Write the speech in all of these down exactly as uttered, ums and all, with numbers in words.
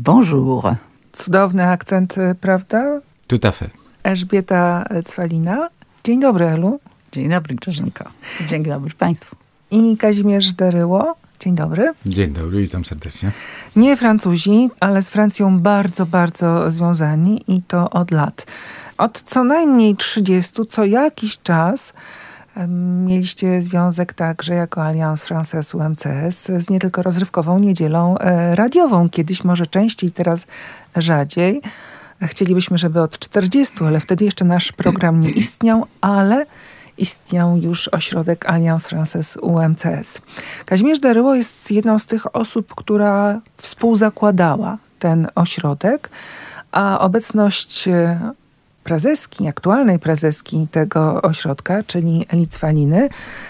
Bonjour. Cudowny akcent, prawda? Tout à fait. Elżbieta Cwalina. Dzień dobry, Elu. Dzień dobry, Grażynko. Dzień dobry Państwu. I Kazimierz Deryło. Dzień dobry. Dzień dobry, witam serdecznie. Nie Francuzi, ale z Francją bardzo, bardzo związani i to od lat. Od co najmniej trzydziestu, co jakiś czas mieliście związek także jako Alliance Française U M C S z nie tylko rozrywkową niedzielą radiową. Kiedyś może częściej, teraz rzadziej. Chcielibyśmy, żeby od czterdziestu, ale wtedy jeszcze nasz program nie istniał, ale istniał już ośrodek Alliance Française U M C S. Kazimierz Deryło jest jedną z tych osób, która współzakładała ten ośrodek, a obecność prezeski, aktualnej prezeski tego ośrodka, czyli Eli Cwaliny,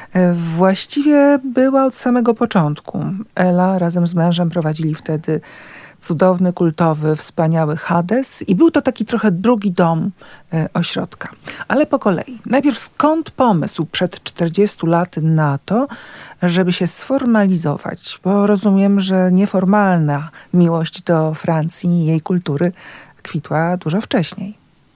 właściwie była od samego początku. Ela razem z mężem prowadzili wtedy cudowny, kultowy, wspaniały Hades i był to taki trochę drugi dom e, ośrodka. Ale po kolei. Najpierw skąd pomysł przed czterdziestu laty na to, żeby się sformalizować? Bo rozumiem, że nieformalna miłość do Francji i jej kultury kwitła dużo wcześniej.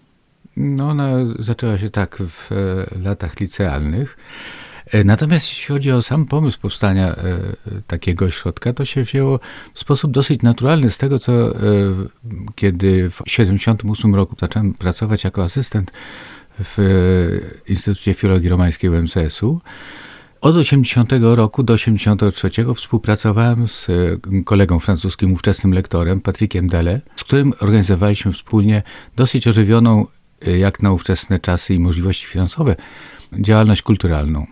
No ona zaczęła się tak w e, latach licealnych. Natomiast jeśli chodzi o sam pomysł powstania e, takiego ośrodka, to się wzięło w sposób dosyć naturalny z tego, co e, kiedy w siedemdziesiątym ósmym roku zacząłem pracować jako asystent w e, Instytucie Filologii Romańskiej U M C S u. Od osiemdziesiątego roku do osiemdziesiątego trzeciego współpracowałem z kolegą francuskim, ówczesnym lektorem, Patrickiem Dele, z którym organizowaliśmy wspólnie dosyć ożywioną, jak na ówczesne czasy i możliwości finansowe, działalność kulturalną.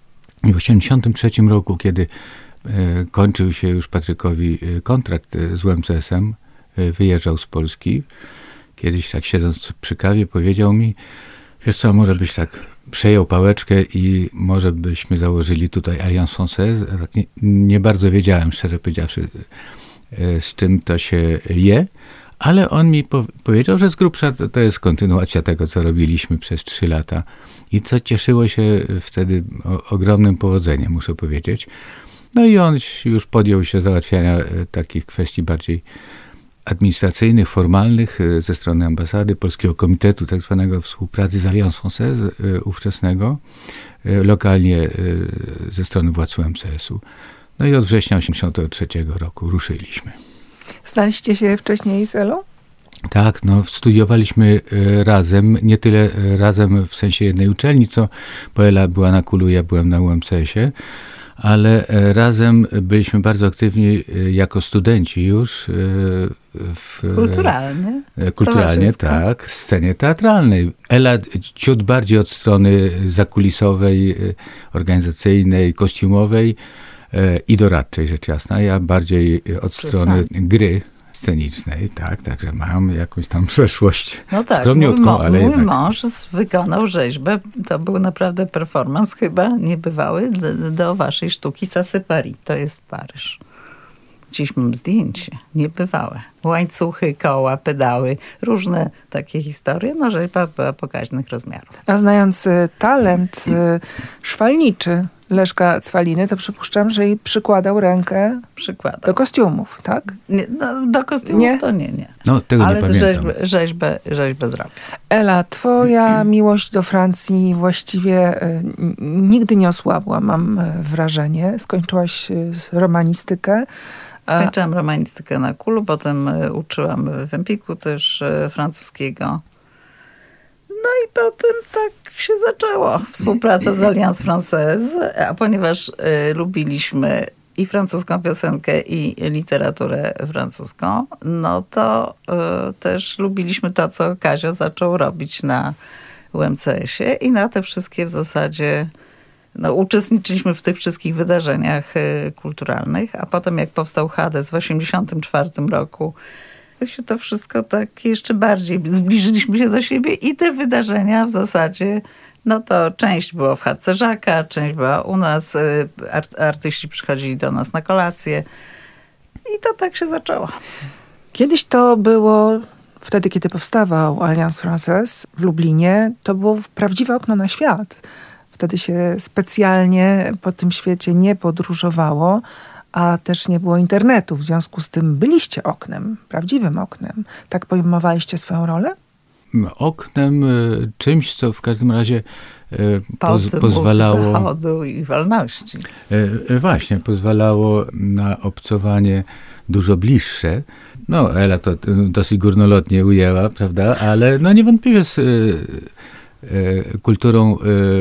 I w osiemdziesiątym trzecim roku, kiedy e, kończył się już Patrykowi kontrakt z U M C S em, e, wyjeżdżał z Polski. Kiedyś tak siedząc przy kawie powiedział mi, wiesz co, może byś tak przejął pałeczkę i może byśmy założyli tutaj Alliance Française. Tak nie, nie bardzo wiedziałem, szczerze powiedziawszy, e, z czym to się je, ale on mi po, powiedział, że z grubsza to, to jest kontynuacja tego, co robiliśmy przez trzy lata. I co cieszyło się wtedy o, ogromnym powodzeniem, muszę powiedzieć. No i on już podjął się załatwiania takich kwestii bardziej administracyjnych, formalnych ze strony ambasady, Polskiego Komitetu tak zwanego współpracy z Alliance Française ówczesnego, lokalnie ze strony władz U M C S u. No i od września osiemdziesiątego trzeciego roku ruszyliśmy. Znaliście się wcześniej z Elą? Tak, no studiowaliśmy razem, nie tyle razem w sensie jednej uczelni, co bo Ela była na Kulu, ja byłem na U M C S ie, ale razem byliśmy bardzo aktywni jako studenci już w... Kulturalnie. Kulturalnie, tak, scenie teatralnej. Ela ciut bardziej od strony zakulisowej, organizacyjnej, kostiumowej i doradczej, rzecz jasna. Ja bardziej od strony gry scenicznej, tak, także mam jakąś tam przeszłość. No tak, Skromniutką, mój, mo- ale mój jednak. mąż wykonał rzeźbę, to był naprawdę performance chyba niebywały do, do waszej sztuki Sassy-Paris, to jest Paryż. Dziś mam zdjęcie, niebywałe. Łańcuchy, koła, pedały, różne takie historie, no rzeźba była pokaźnych rozmiarów. A znając y, talent y, szwalniczy Leszka Cwaliny, to przypuszczam, że i przykładał rękę Przykładał. do kostiumów, tak? Nie, no, do kostiumów Nie? to nie, nie. No, tego Ale nie pamiętam. rzeźbę, rzeźbę, rzeźbę zrobił. Ela, twoja miłość do Francji właściwie y, nigdy nie osłabła, mam y, wrażenie. Skończyłaś y, romanistykę. Skończyłam romanistykę na Kulu, potem uczyłam w Empiku też francuskiego. No i potem tak się zaczęło. Współpraca z Alliance Française, a ponieważ y, lubiliśmy i francuską piosenkę, i literaturę francuską, no to y, też lubiliśmy to, co Kazio zaczął robić na U M C S ie i na te wszystkie w zasadzie no, uczestniczyliśmy w tych wszystkich wydarzeniach y, kulturalnych, a potem jak powstał Hades w osiemdziesiątym czwartym roku, się to wszystko tak jeszcze bardziej zbliżyliśmy się do siebie i te wydarzenia w zasadzie, no to część było w chatce Żaka, część była u nas, y, art, artyści przychodzili do nas na kolację i to tak się zaczęło. Kiedyś to było, wtedy kiedy powstawał Alliance Française w Lublinie, to było prawdziwe okno na świat. Wtedy się specjalnie po tym świecie nie podróżowało, a też nie było internetu. W związku z tym byliście oknem, prawdziwym oknem. Tak pojmowaliście swoją rolę? Oknem, czymś, co w każdym razie poz, pozwalało... zachodu i wolności. Właśnie, pozwalało na obcowanie dużo bliższe. No, Ela to dosyć górnolotnie ujęła, prawda? Ale no niewątpliwie z kulturą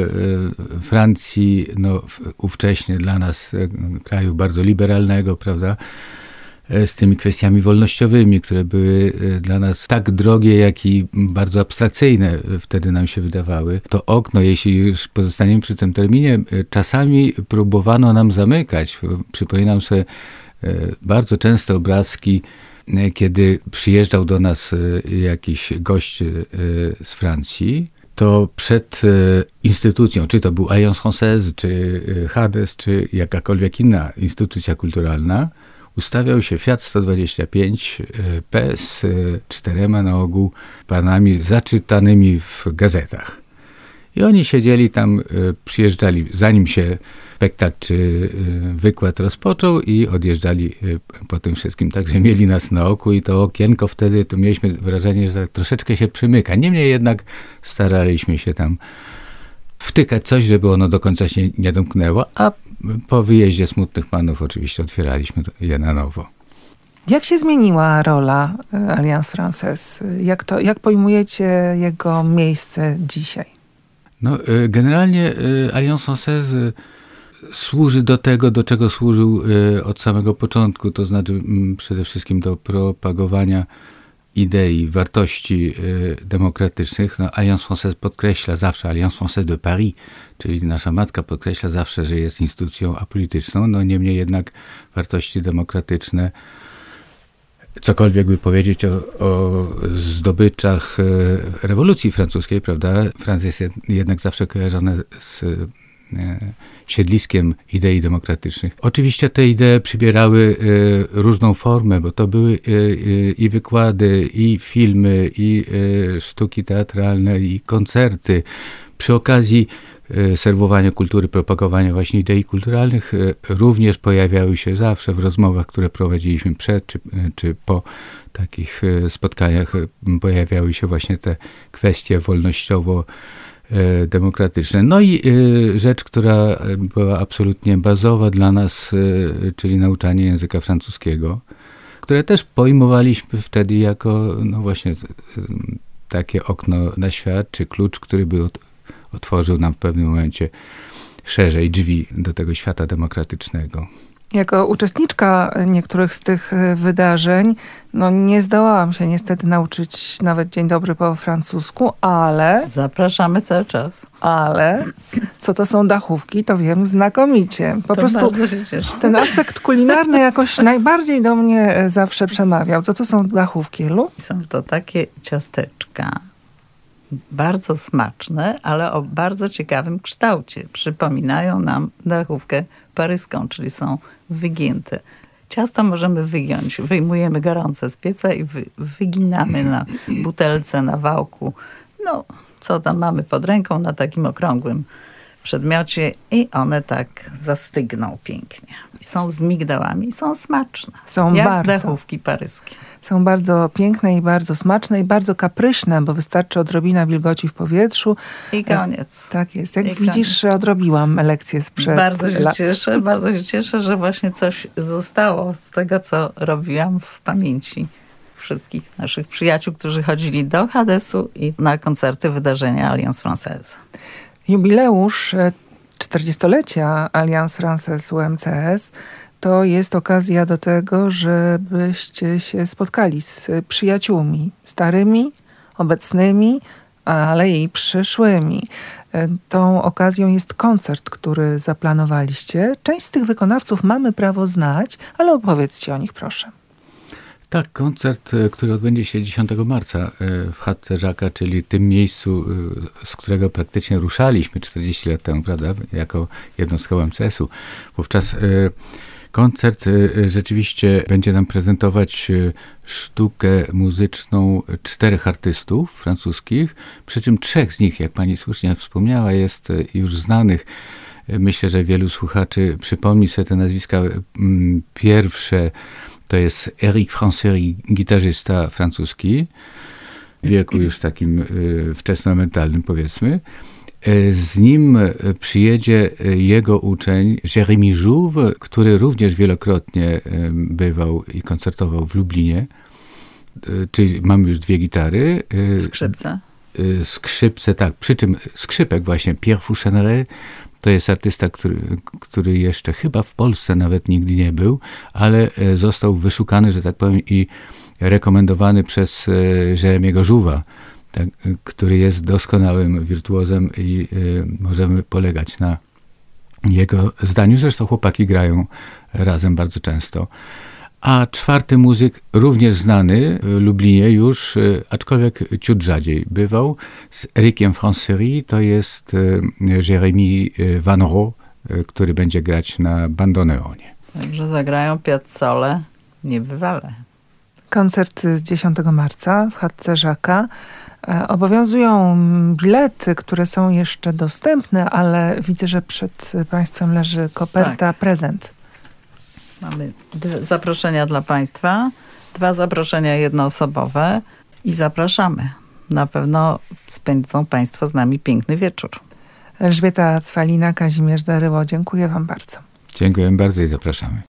Francji, no ówcześnie dla nas kraju bardzo liberalnego, prawda? Z tymi kwestiami wolnościowymi, które były dla nas tak drogie, jak i bardzo abstrakcyjne wtedy nam się wydawały. To okno, jeśli już pozostaniemy przy tym terminie, czasami próbowano nam zamykać. Przypominam sobie bardzo często obrazki, kiedy przyjeżdżał do nas jakiś gość z Francji, to przed instytucją, czy to był Alliance Française, czy Hades, czy jakakolwiek inna instytucja kulturalna, ustawiał się Fiat sto dwadzieścia pięć P z czterema na ogół panami zaczytanymi w gazetach. I oni siedzieli tam, przyjeżdżali, zanim się spektakl czy wykład rozpoczął i odjeżdżali po tym wszystkim. Także mieli nas na oku i to okienko wtedy, to mieliśmy wrażenie, że tak troszeczkę się przymyka. Niemniej jednak staraliśmy się tam wtykać coś, żeby ono do końca się nie domknęło, a po wyjeździe Smutnych Panów oczywiście otwieraliśmy je na nowo. Jak się zmieniła rola Alliance Française? Jak, to, jak pojmujecie jego miejsce dzisiaj? No, generalnie Alliance Française służy do tego, do czego służył od samego początku, to znaczy przede wszystkim do propagowania idei, wartości demokratycznych. No, Alliance Française podkreśla zawsze, Alliance Française de Paris, czyli nasza matka podkreśla zawsze, że jest instytucją apolityczną, no niemniej jednak wartości demokratyczne, cokolwiek by powiedzieć o, o zdobyczach rewolucji francuskiej, prawda? Francja jest jednak zawsze kojarzona z siedliskiem idei demokratycznych. Oczywiście te idee przybierały różną formę, bo to były i wykłady, i filmy, i sztuki teatralne, i koncerty. Przy okazji serwowania kultury, propagowania właśnie idei kulturalnych również pojawiały się zawsze w rozmowach, które prowadziliśmy przed czy, czy po takich spotkaniach, pojawiały się właśnie te kwestie wolnościowo demokratyczne. No i rzecz, która była absolutnie bazowa dla nas, czyli nauczanie języka francuskiego, które też pojmowaliśmy wtedy jako no właśnie takie okno na świat, czy klucz, który by otworzył nam w pewnym momencie szerzej drzwi do tego świata demokratycznego. Jako uczestniczka niektórych z tych wydarzeń, no nie zdołałam się niestety nauczyć nawet dzień dobry po francusku, ale... Zapraszamy cały czas. Ale co to są dachówki, to wiem znakomicie. Po to prostu bardzo się cieszę. Ten aspekt kulinarny jakoś najbardziej do mnie zawsze przemawiał. Co to są dachówki, Elu? Są to takie ciasteczka, bardzo smaczne, ale o bardzo ciekawym kształcie. Przypominają nam dachówkę paryską, czyli są wygięte. Ciasto możemy wygiąć. Wyjmujemy gorące z pieca i wy, wyginamy na butelce, na wałku. No, co tam mamy pod ręką na takim okrągłym przedmiocie i one tak zastygną pięknie. I są z migdałami, są smaczne. Są jak bardzo. dachówki paryskie. Są bardzo piękne i bardzo smaczne i bardzo kapryśne, bo wystarczy odrobina wilgoci w powietrzu. I koniec. Tak jest. Jak I widzisz, koniec. odrobiłam lekcję sprzed Bardzo się lat. cieszę, bardzo się cieszę, że właśnie coś zostało z tego, co robiłam w pamięci wszystkich naszych przyjaciół, którzy chodzili do Hadesu i na koncerty wydarzenia Alliance Française. Jubileusz czterdziestolecia Alliance Française U M C S to jest okazja do tego, żebyście się spotkali z przyjaciółmi starymi, obecnymi, ale i przyszłymi. Tą okazją jest koncert, który zaplanowaliście. Część z tych wykonawców mamy prawo znać, ale opowiedzcie o nich, proszę. Tak, koncert, który odbędzie się dziesiątego marca w chatce Żaka, czyli tym miejscu, z którego praktycznie ruszaliśmy czterdzieści lat temu, prawda, jako jednostka U M C S-u. Wówczas koncert rzeczywiście będzie nam prezentować sztukę muzyczną czterech artystów francuskich, przy czym trzech z nich, jak pani słusznie wspomniała, jest już znanych Myślę, że wielu słuchaczy przypomni sobie te nazwiska. Pierwsze to jest Eric Francery, gitarzysta francuski, w wieku już takim wczesnoemerytalnym, powiedzmy. Z nim przyjedzie jego uczeń Jérémy Jouve, który również wielokrotnie bywał i koncertował w Lublinie. Czyli mamy już dwie gitary. Skrzypce. Skrzypce, tak. Przy czym skrzypek właśnie, Pierre Foucheneret, to jest artysta, który, który jeszcze chyba w Polsce nawet nigdy nie był, ale został wyszukany, że tak powiem, i rekomendowany przez Jérémy'ego Jouve'a, tak, który jest doskonałym wirtuozem i y, możemy polegać na jego zdaniu. Zresztą chłopaki grają razem bardzo często. A czwarty muzyk, również znany w Lublinie już, y, aczkolwiek ciut rzadziej bywał, z Ericiem Francery, to jest y, Jérémy Van Roo, y, który będzie grać na bandoneonie. Także zagrają Piazzolę niebywale. Koncert z dziesiątego marca w chatce Żaka. Obowiązują bilety, które są jeszcze dostępne, ale widzę, że przed Państwem leży koperta, tak. Prezent. Mamy dwa zaproszenia dla Państwa, dwa zaproszenia jednoosobowe i zapraszamy. Na pewno spędzą Państwo z nami piękny wieczór. Elżbieta Cwalina, Kazimierz Daryło, dziękuję Wam bardzo. Dziękuję bardzo i zapraszamy.